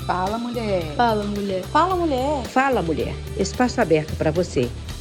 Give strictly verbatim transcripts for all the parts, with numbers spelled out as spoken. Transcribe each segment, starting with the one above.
Fala, mulher. Fala, mulher. Fala, mulher. Fala, mulher. Espaço aberto para você.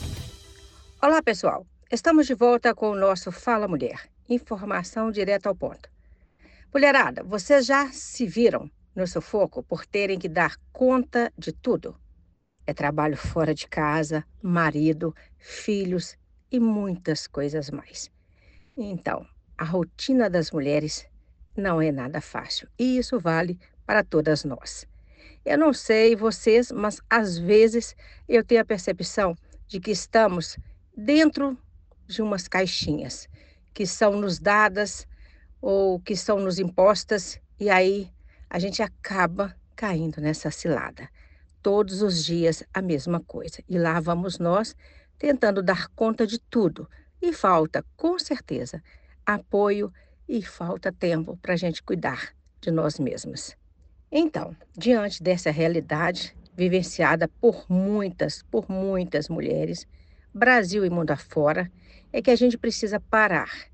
Olá, pessoal. Estamos de volta com o nosso Fala Mulher. Informação direto ao ponto. Mulherada, vocês já se viram no sufoco por terem que dar conta de tudo? É trabalho fora de casa, marido, filhos e muitas coisas mais. Então, a rotina das mulheres não é nada fácil. E isso vale para todas nós. Eu não sei vocês, mas às vezes eu tenho a percepção de que estamos dentro de umas caixinhas que são nos dadas ou que são nos impostas, e aí a gente acaba caindo nessa cilada. Todos os dias a mesma coisa. E lá vamos nós tentando dar conta de tudo. E falta, com certeza, apoio e falta tempo para a gente cuidar de nós mesmas. Então, diante dessa realidade vivenciada por muitas, por muitas mulheres, Brasil e mundo afora, é que a gente precisa parar,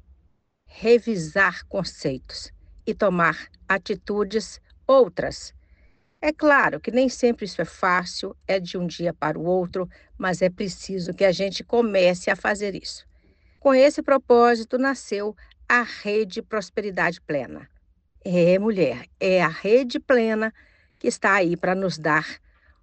revisar conceitos e tomar atitudes outras. É claro que nem sempre isso é fácil, é de um dia para o outro, mas é preciso que a gente comece a fazer isso. Com esse propósito nasceu a Rede Prosperidade Plena. É, mulher, é a Rede Plena que está aí para nos dar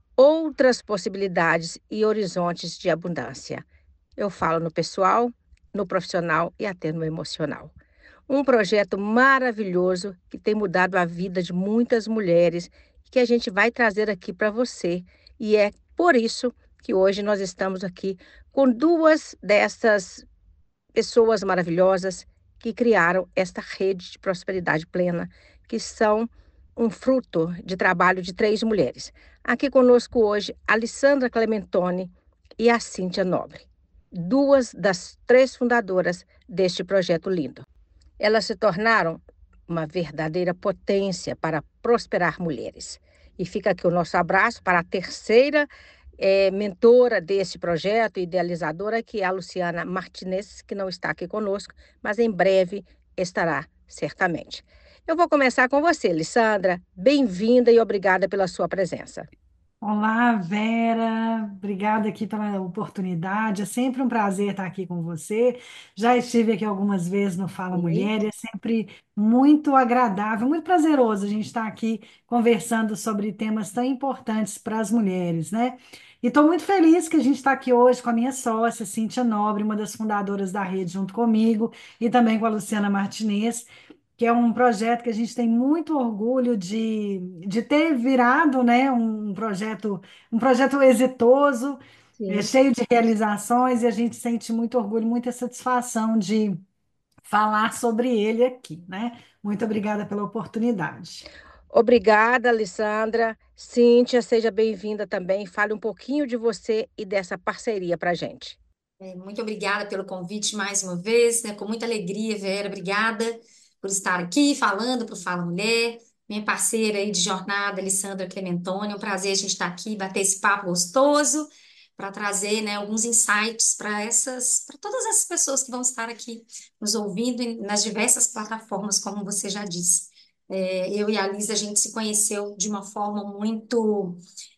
outras possibilidades e horizontes de abundância. Eu falo no pessoal, no profissional e até no emocional. Um projeto maravilhoso que tem mudado a vida de muitas mulheres e que a gente vai trazer aqui para você. E é por isso que hoje nós estamos aqui com duas dessas pessoas maravilhosas que criaram esta rede de prosperidade plena, que são um fruto de trabalho de três mulheres. Aqui conosco hoje, a Alessandra Clementoni e a Cíntia Nobre, duas das três fundadoras deste projeto lindo. Elas se tornaram uma verdadeira potência para prosperar mulheres. E fica aqui o nosso abraço para a terceira é, mentora desse projeto, idealizadora, que é a Luciana Martinez, que não está aqui conosco, mas em breve estará, certamente. Eu vou começar com você, Lissandra. Bem-vinda e obrigada pela sua presença. Olá, Vera. Obrigada aqui pela oportunidade. É sempre um prazer estar aqui com você. Já estive aqui algumas vezes no Fala Oi. Mulher, e é sempre muito agradável, muito prazeroso a gente estar aqui conversando sobre temas tão importantes para as mulheres, né? E estou muito feliz que a gente está aqui hoje com a minha sócia, Cíntia Nobre, uma das fundadoras da rede, junto comigo, e também com a Luciana Martinez, que é um projeto que a gente tem muito orgulho de, de ter virado, né, um projeto, um projeto exitoso, é, Sim. cheio de realizações, e a gente sente muito orgulho, muita satisfação de falar sobre ele aqui, né? Muito obrigada pela oportunidade. Obrigada, Alessandra. Cíntia, seja bem-vinda também. Fale um pouquinho de você e dessa parceria para a gente. É, muito obrigada pelo convite mais uma vez, né? Com muita alegria, Vera. Obrigada por estar aqui falando para o Fala Mulher. Minha parceira aí de jornada, Alessandra Clementoni. É um prazer a gente estar aqui, bater esse papo gostoso para trazer, né, alguns insights para essas, para todas essas pessoas que vão estar aqui nos ouvindo em- nas diversas plataformas, como você já disse. É, eu e a Lisa, a gente se conheceu de uma forma muito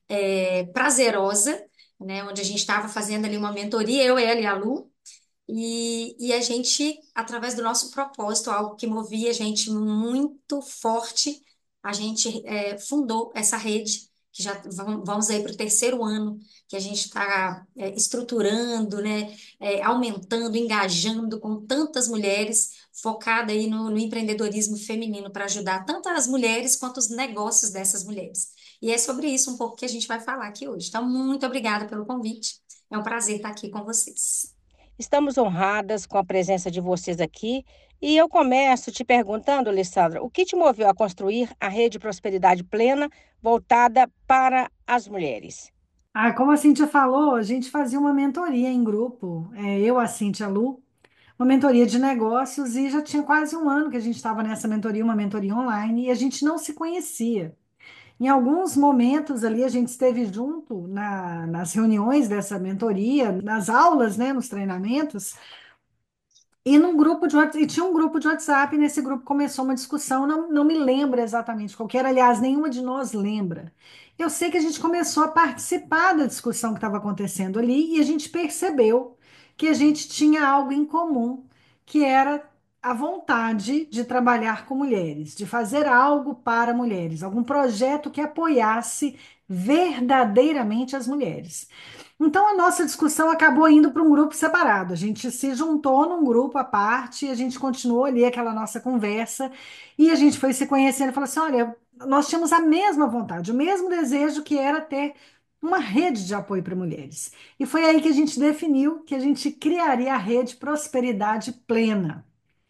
é, prazerosa, né, onde a gente estava fazendo ali uma mentoria, eu, ela e a Lu, e, e a gente, através do nosso propósito, algo que movia a gente muito forte, a gente é, fundou essa rede, que já vam- vamos aí para o terceiro ano, que a gente está estruturando, né, é, aumentando, engajando com tantas mulheres, focada aí no, no empreendedorismo feminino, para ajudar tanto as mulheres quanto os negócios dessas mulheres. E é sobre isso um pouco que a gente vai falar aqui hoje. Então, muito obrigada pelo convite. É um prazer estar aqui com vocês. Estamos honradas com a presença de vocês aqui e eu começo te perguntando, Alessandra, o que te moveu a construir a Rede Prosperidade Plena voltada para as mulheres? Ah, como a Cíntia falou, a gente fazia uma mentoria em grupo, é, eu, a Cíntia, a Lu, uma mentoria de negócios, e já tinha quase um ano que a gente estava nessa mentoria, uma mentoria online, e a gente não se conhecia. Em alguns momentos ali, a gente esteve junto na- nas reuniões dessa mentoria, nas aulas, né, nos treinamentos, E num grupo de WhatsApp, e tinha um grupo de WhatsApp, e nesse grupo começou uma discussão, não, não me lembro exatamente qual que era, aliás, nenhuma de nós lembra. Eu sei que a gente começou a participar da discussão que estava acontecendo ali, e a gente percebeu que a gente tinha algo em comum, que era a vontade de trabalhar com mulheres, de fazer algo para mulheres, algum projeto que apoiasse verdadeiramente as mulheres. Então, a nossa discussão acabou indo para um grupo separado. A gente se juntou num grupo à parte, e a gente continuou ali aquela nossa conversa, e a gente foi se conhecendo e falou assim: olha, nós tínhamos a mesma vontade, o mesmo desejo que era ter uma rede de apoio para mulheres. E foi aí que a gente definiu que a gente criaria a rede Prosperidade Plena.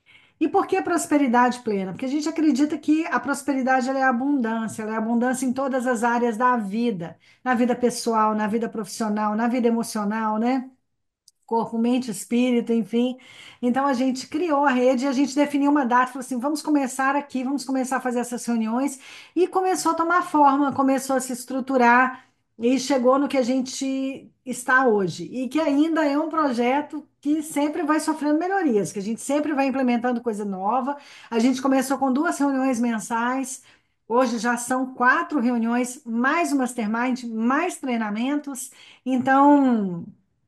E por que prosperidade plena? Porque a gente acredita que a prosperidade ela é abundância, ela é abundância em todas as áreas da vida, na vida pessoal, na vida profissional, na vida emocional, né? Corpo, mente, espírito, enfim. Então a gente criou a rede, a gente definiu uma data, falou assim, vamos começar aqui, vamos começar a fazer essas reuniões e começou a tomar forma, começou a se estruturar e chegou no que a gente está hoje e que ainda é um projeto que sempre vai sofrendo melhorias, que a gente sempre vai implementando coisa nova. A gente começou com duas reuniões mensais. Hoje já são quatro reuniões, mais um mastermind, mais treinamentos. Então,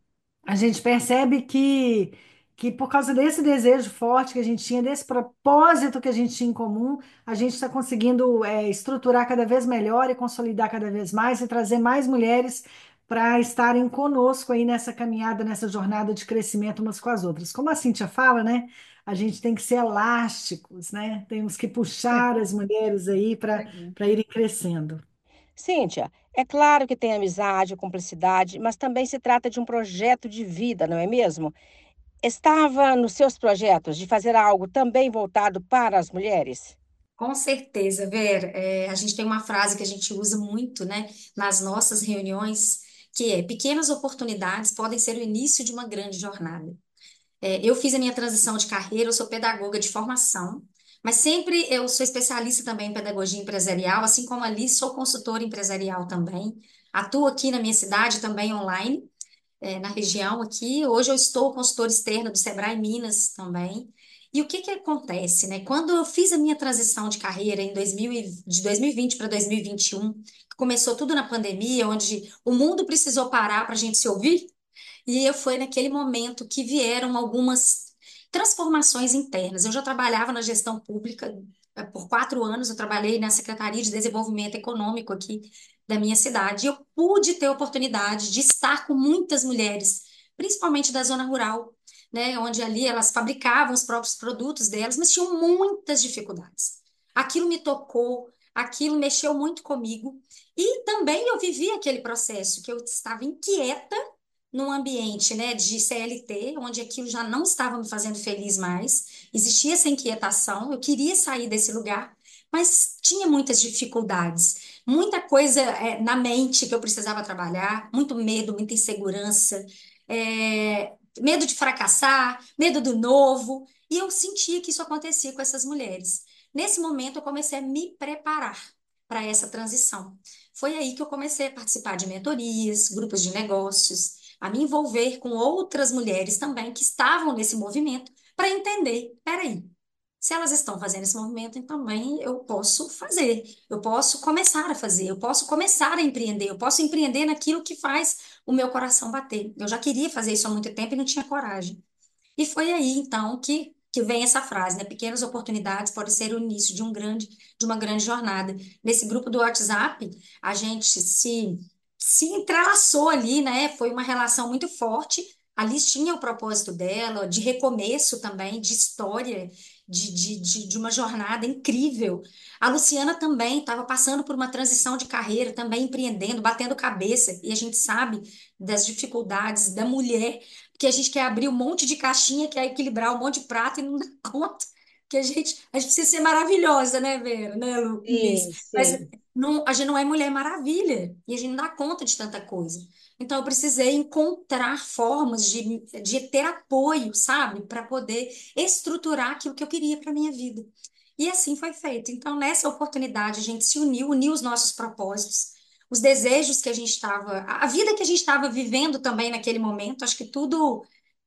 a gente percebe que, que por causa desse desejo forte que a gente tinha, desse propósito que a gente tinha em comum, a gente está conseguindo é, estruturar cada vez melhor e consolidar cada vez mais e trazer mais mulheres para estarem conosco aí nessa caminhada, nessa jornada de crescimento umas com as outras. Como a Cíntia fala, né? A gente tem que ser elásticos, né? Temos que puxar as mulheres aí para para irem crescendo. Cíntia, é claro que tem amizade, cumplicidade, mas também se trata de um projeto de vida, não é mesmo? Estava nos seus projetos de fazer algo também voltado para as mulheres? Com certeza, Vera. É, a gente tem uma frase que a gente usa muito, né, nas nossas reuniões, que é: pequenas oportunidades podem ser o início de uma grande jornada. É, eu fiz a minha transição de carreira, eu sou pedagoga de formação, mas sempre eu sou especialista também em pedagogia empresarial, assim como ali sou consultora empresarial também. Atuo aqui na minha cidade também online, é, na região aqui. Hoje eu estou consultora externa do Sebrae Minas também. E o que que acontece, né? Quando eu fiz a minha transição de carreira em dois mil e, de dois mil e vinte para dois mil e vinte e um, que começou tudo na pandemia, onde o mundo precisou parar para a gente se ouvir, e eu foi naquele momento que vieram algumas transformações internas. Eu já trabalhava na gestão pública eh, por quatro anos, eu trabalhei na Secretaria de Desenvolvimento Econômico aqui da minha cidade. E eu pude ter a oportunidade de estar com muitas mulheres, principalmente da zona rural, né, onde ali elas fabricavam os próprios produtos delas, mas tinham muitas dificuldades. Aquilo me tocou, aquilo mexeu muito comigo. E também eu vivi aquele processo que eu estava inquieta num ambiente, né, de C L T, onde aquilo já não estava me fazendo feliz mais, existia essa inquietação, eu queria sair desse lugar, mas tinha muitas dificuldades, muita coisa é, na mente que eu precisava trabalhar, muito medo, muita insegurança, é, medo de fracassar, medo do novo, e eu sentia que isso acontecia com essas mulheres. Nesse momento, eu comecei a me preparar para essa transição. Foi aí que eu comecei a participar de mentorias, grupos de negócios, a me envolver com outras mulheres também que estavam nesse movimento para entender, peraí, se elas estão fazendo esse movimento, então também eu posso fazer, eu posso começar a fazer, eu posso começar a empreender, eu posso empreender naquilo que faz o meu coração bater. Eu já queria fazer isso há muito tempo e não tinha coragem. E foi aí, então, que, que vem essa frase, né? Pequenas oportunidades podem ser o início de um grande, de uma grande jornada. Nesse grupo do WhatsApp, a gente se, se entrelaçou ali, né? Foi uma relação muito forte. A Liz tinha o propósito dela, de recomeço também, de história, de, de, de, de uma jornada incrível. A Luciana também estava passando por uma transição de carreira, também empreendendo, batendo cabeça, e a gente sabe das dificuldades da mulher que a gente quer abrir um monte de caixinha, quer equilibrar um monte de prato e não dá conta. Que a gente, a gente precisa ser maravilhosa, né, Vera, né, Lu, Liz? Sim, Mas sim. não, a gente não é Mulher Maravilha e a gente não dá conta de tanta coisa. Então eu precisei encontrar formas de, de ter apoio, sabe, para poder estruturar aquilo que eu queria para minha vida. E assim foi feito. Então, nessa oportunidade, a gente se uniu, uniu os nossos propósitos, os desejos que a gente estava, a a vida que a gente estava vivendo também naquele momento. Acho que tudo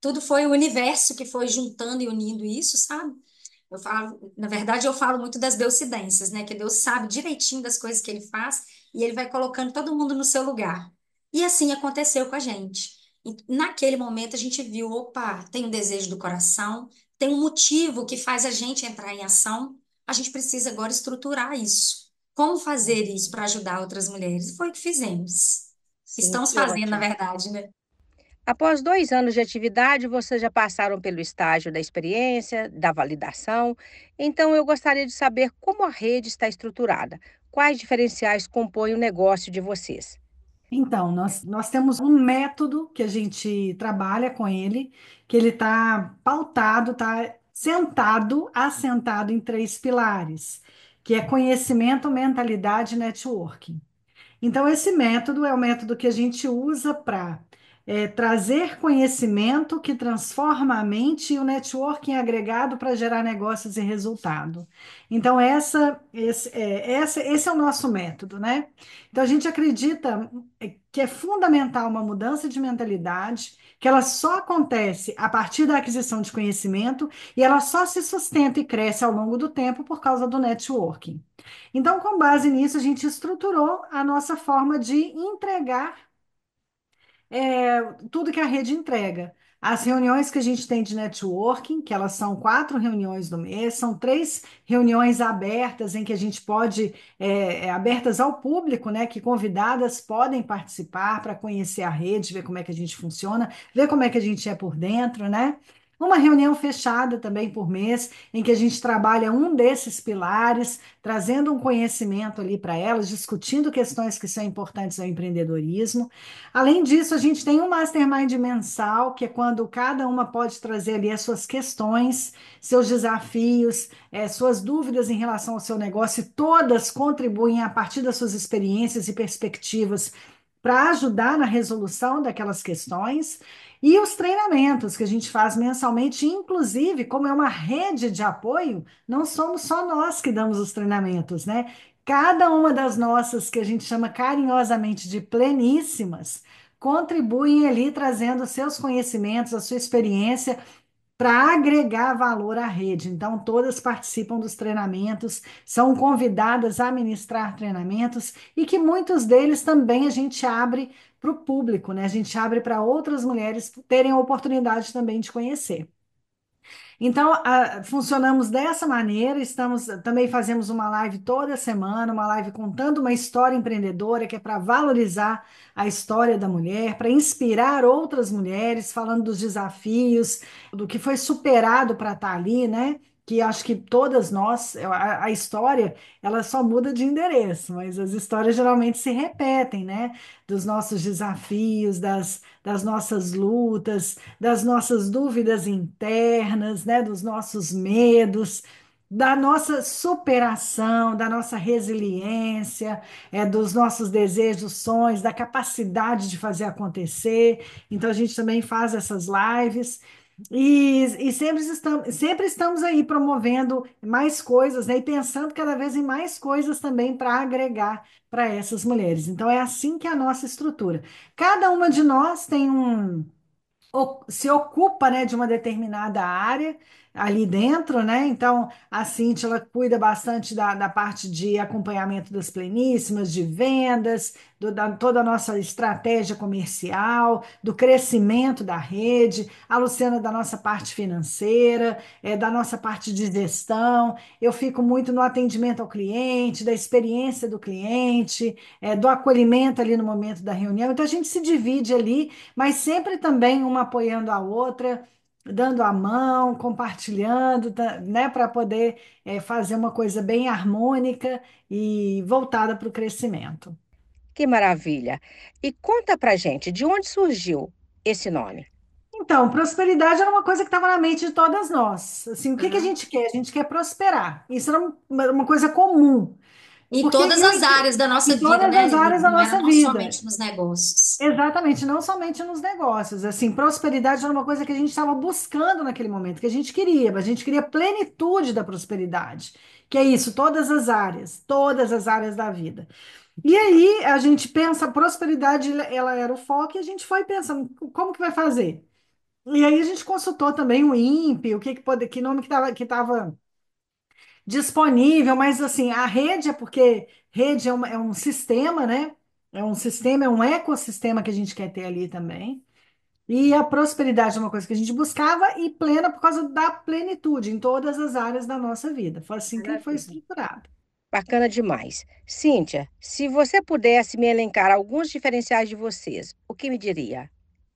tudo foi o universo que foi juntando e unindo isso, sabe? Eu falo, na verdade, eu falo muito das deucidências, né? Que Deus sabe direitinho das coisas que ele faz e ele vai colocando todo mundo no seu lugar. E assim aconteceu com a gente. E naquele momento a gente viu, opa, tem um desejo do coração, tem um motivo que faz a gente entrar em ação. A gente precisa agora estruturar isso. Como fazer isso para ajudar outras mulheres? E foi o que fizemos. Sim, Estamos que fazendo, na ótimo. verdade, né? Após dois anos de atividade, vocês já passaram pelo estágio da experiência, da validação. Então, eu gostaria de saber como a rede está estruturada. Quais diferenciais compõem o negócio de vocês? Então, nós, nós temos um método que a gente trabalha com ele, que ele está pautado, está sentado, assentado em três pilares, que é conhecimento, mentalidade e networking. Então, esse método é o método que a gente usa para trazer conhecimento que transforma a mente e o networking agregado para gerar negócios e resultado. Então, essa, esse, é, essa, esse é o nosso método, né? Então, a gente acredita é, que é fundamental uma mudança de mentalidade, que ela só acontece a partir da aquisição de conhecimento e ela só se sustenta e cresce ao longo do tempo por causa do networking. Então, com base nisso, a gente estruturou a nossa forma de entregar é, tudo que a rede entrega. As reuniões que a gente tem de networking, que elas são quatro reuniões no mês, são três reuniões abertas em que a gente pode, é, é, abertas ao público, né? Que convidadas podem participar para conhecer a rede, ver como é que a gente funciona, ver como é que a gente é por dentro, né? Uma reunião fechada também por mês, em que a gente trabalha um desses pilares, trazendo um conhecimento ali para elas, discutindo questões que são importantes ao empreendedorismo. Além disso, a gente tem um mastermind mensal, que é quando cada uma pode trazer ali as suas questões, seus desafios, eh, suas dúvidas em relação ao seu negócio, e todas contribuem a partir das suas experiências e perspectivas para ajudar na resolução daquelas questões. E os treinamentos que a gente faz mensalmente, inclusive, como é uma rede de apoio, não somos só nós que damos os treinamentos, né? Cada uma das nossas, que a gente chama carinhosamente de pleníssimas, contribuem ali trazendo seus conhecimentos, a sua experiência para agregar valor à rede. Então, todas participam dos treinamentos, são convidadas a ministrar treinamentos e que muitos deles também a gente abre para o público, né? A gente abre para outras mulheres terem a oportunidade também de conhecer. Então, a- funcionamos dessa maneira, estamos também fazemos uma live toda semana, uma live contando uma história empreendedora que é para valorizar a história da mulher, para inspirar outras mulheres, falando dos desafios, do que foi superado para estar ali, né? Que acho que todas nós, a, a história, ela só muda de endereço, mas as histórias geralmente se repetem, né? Dos nossos desafios, das, das nossas lutas, das nossas dúvidas internas, né, dos nossos medos, da nossa superação, da nossa resiliência, é, dos nossos desejos, sonhos, da capacidade de fazer acontecer. Então, a gente também faz essas lives. E, e sempre estamos, sempre estamos aí promovendo mais coisas, né, e pensando cada vez em mais coisas também para agregar para essas mulheres. Então, é assim que é a nossa estrutura. Cada uma de nós tem um o- se ocupa, né, de uma determinada área ali dentro, né? Então, a Cintia, ela cuida bastante da, da parte de acompanhamento das pleníssimas, de vendas, do- da toda a nossa estratégia comercial, do crescimento da rede, a Luciana da nossa parte financeira, é, da nossa parte de gestão. Eu fico muito no atendimento ao cliente, da experiência do cliente, é, do acolhimento ali no momento da reunião. Então, a gente se divide ali, mas sempre também uma apoiando a outra, dando a mão, compartilhando, tá, né, para poder eh, fazer uma coisa bem harmônica e voltada para o crescimento. Que maravilha! E conta pra gente, de onde surgiu esse nome? Então, prosperidade era uma coisa que estava na mente de todas nós. Assim, o que que a Tá? gente quer? A gente quer prosperar. Isso era um- uma, uma coisa comum, Em porque todas eu as ent- áreas da nossa em vida, todas né, as Lili? áreas da Não era nossa não vida. somente nos negócios. Exatamente, não somente nos negócios. Assim, prosperidade era uma coisa que a gente estava buscando naquele momento, que a gente queria, a gente queria plenitude da prosperidade, que é isso, todas as áreas, todas as áreas da vida. E aí a gente pensa, a prosperidade, ela era o foco, e a gente foi pensando, como que vai fazer? E aí a gente consultou também o INPE, o que que pode, que nome que estava que estava disponível, mas assim, a rede é porque rede é, uma- é um sistema, né? É um sistema, é um ecossistema que a gente quer ter ali também. E a prosperidade é uma coisa que a gente buscava e plena por causa da plenitude em todas as áreas da nossa vida. Foi assim que foi Maravilha. estruturado. Bacana demais. Cíntia, se você pudesse me elencar alguns diferenciais de vocês, o que me diria?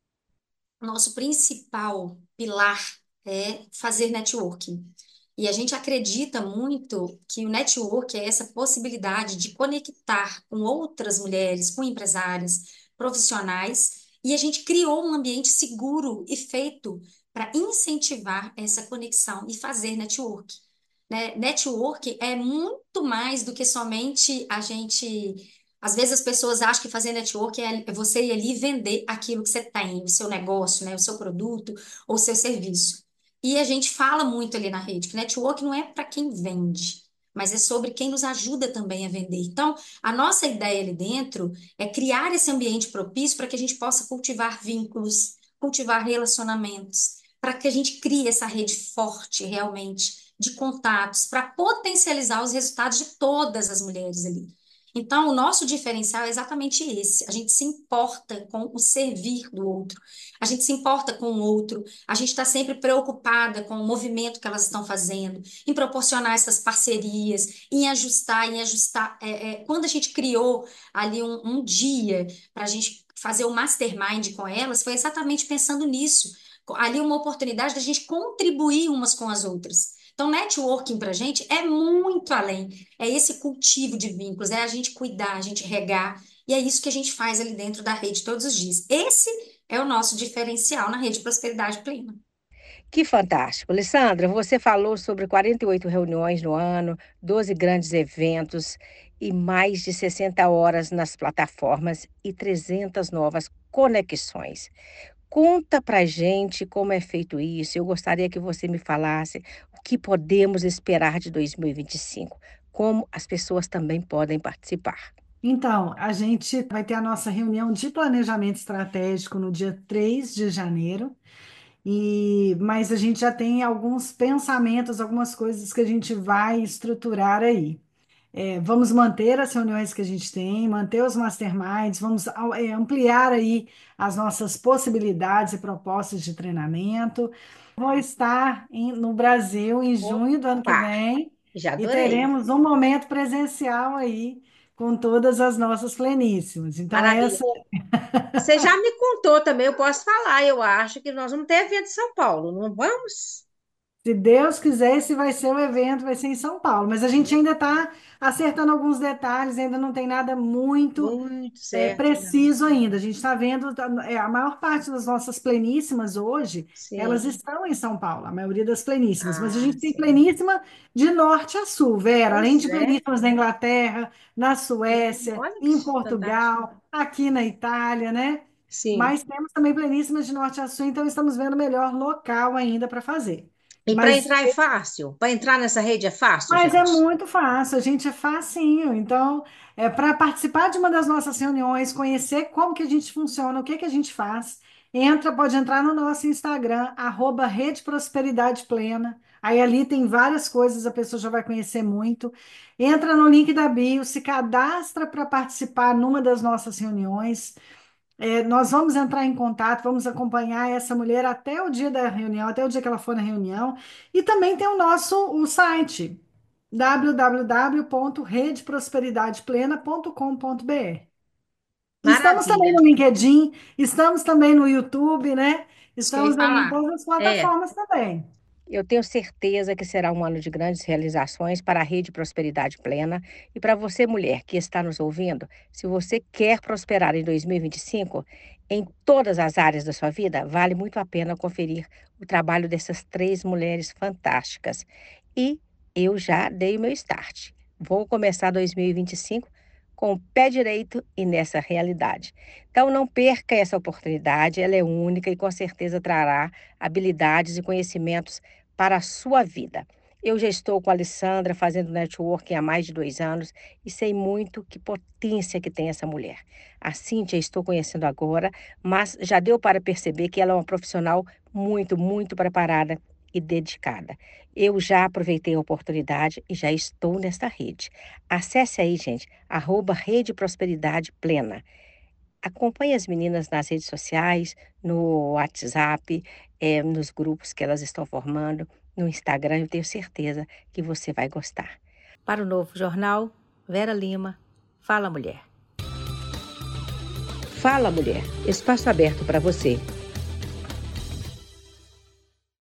Nosso principal pilar é fazer networking. E a gente acredita muito que o network é essa possibilidade de conectar com outras mulheres, com empresárias, profissionais, e a gente criou um ambiente seguro e feito para incentivar essa conexão e fazer network. Né? Network é muito mais do que somente a gente. Às vezes as pessoas acham que fazer network é é você ir ali e vender aquilo que você tem, o seu negócio, né? O seu produto ou o seu serviço. E a gente fala muito ali na rede que network não é para quem vende, mas é sobre quem nos ajuda também a vender. Então, a nossa ideia ali dentro é criar esse ambiente propício para que a gente possa cultivar vínculos, cultivar relacionamentos, para que a gente crie essa rede forte realmente de contatos, para potencializar os resultados de todas as mulheres ali. Então, o nosso diferencial é exatamente esse. A gente se importa com o servir do outro, a gente se importa com o outro, a gente está sempre preocupada com o movimento que elas estão fazendo, em proporcionar essas parcerias, em ajustar, em ajustar. É, é, quando a gente criou ali um, um dia para a gente fazer o mastermind com elas, foi exatamente pensando nisso. Ali uma oportunidade da gente contribuir umas com as outras. Então, networking para a gente é muito além. É esse cultivo de vínculos, é a gente cuidar, a gente regar. E é isso que a gente faz ali dentro da rede todos os dias. Esse é o nosso diferencial na rede Prosperidade Plena. Que fantástico. Alessandra, você falou sobre quarenta e oito reuniões no ano, doze grandes eventos e mais de sessenta horas nas plataformas e trezentas novas conexões. Conta pra gente como é feito isso. Eu gostaria que você me falasse o que podemos esperar de dois mil e vinte e cinco, como as pessoas também podem participar. Então, a gente vai ter a nossa reunião de planejamento estratégico no dia três de janeiro. E, mas a gente já tem alguns pensamentos, algumas coisas que a gente vai estruturar aí. É, vamos manter as reuniões que a gente tem, manter os masterminds, vamos au- é, ampliar aí as nossas possibilidades e propostas de treinamento. Vou estar em- no Brasil em junho do ano que Opa, vem já e adorei. teremos um momento presencial aí com todas as nossas pleníssimas. Então, Maravilha. essa. Você já me contou também, eu posso falar. Eu acho que nós vamos ter evento em São Paulo, não vamos? Se Deus quiser, esse vai ser o evento, vai ser em São Paulo. Mas a gente ainda está acertando alguns detalhes, ainda não tem nada muito Muito é, certo, não. preciso ainda. A gente está vendo, tá, é, a maior parte das nossas pleníssimas hoje, elas Sim. estão em São Paulo, a maioria das pleníssimas. Mas a Ah, gente tem sim. pleníssima de norte a sul, Vera, além Pois de é, pleníssimas na Inglaterra, na sim. Suécia, Olha que em fantástico. Portugal, aqui na Itália, né? Sim. Mas temos também pleníssimas de norte a sul, então estamos vendo o melhor local ainda para fazer. E para Mas entrar é fácil? Para entrar nessa rede é fácil, mas é gente? muito fácil, a gente é facinho. Então, é para participar de uma das nossas reuniões, conhecer como que a gente funciona, o que que a gente faz, entra, pode entrar no nosso Instagram, arroba Rede Prosperidade Plena. Aí ali tem várias coisas, a pessoa já vai conhecer muito. Entra no link da bio, se cadastra para participar numa das nossas reuniões. É, nós vamos entrar em contato, vamos acompanhar essa mulher até o dia da reunião, até o dia que ela for na reunião. E também tem o nosso o site, w w w ponto rede prosperidade plena ponto com ponto b r. Estamos também Maravilha. no LinkedIn, estamos também no YouTube, né? Isso que eu ia Estamos aí em falar. todas as É, plataformas também. eu tenho certeza que será um ano de grandes realizações para a Rede Prosperidade Plena e para você, mulher que está nos ouvindo. Se você quer prosperar em dois mil e vinte e cinco, em todas as áreas da sua vida, vale muito a pena conferir o trabalho dessas três mulheres fantásticas. E eu já dei o meu start. Vou começar dois mil e vinte e cinco com o pé direito e nessa realidade. Então, não perca essa oportunidade, ela é única e com certeza trará habilidades e conhecimentos para a sua vida. Eu já estou com a Alessandra fazendo networking há mais de dois anos e sei muito que potência que tem essa mulher. A Cíntia estou conhecendo agora, mas já deu para perceber que ela é uma profissional muito, muito preparada e dedicada. Eu já aproveitei a oportunidade e já estou nesta rede. Acesse aí, gente, arroba Rede Prosperidade Plena. Acompanhe as meninas nas redes sociais, no WhatsApp, eh, nos grupos que elas estão formando, no Instagram. Eu tenho certeza que você vai gostar. Para o Novo Jornal, Vera Lima, Fala Mulher. Fala Mulher, espaço aberto para você.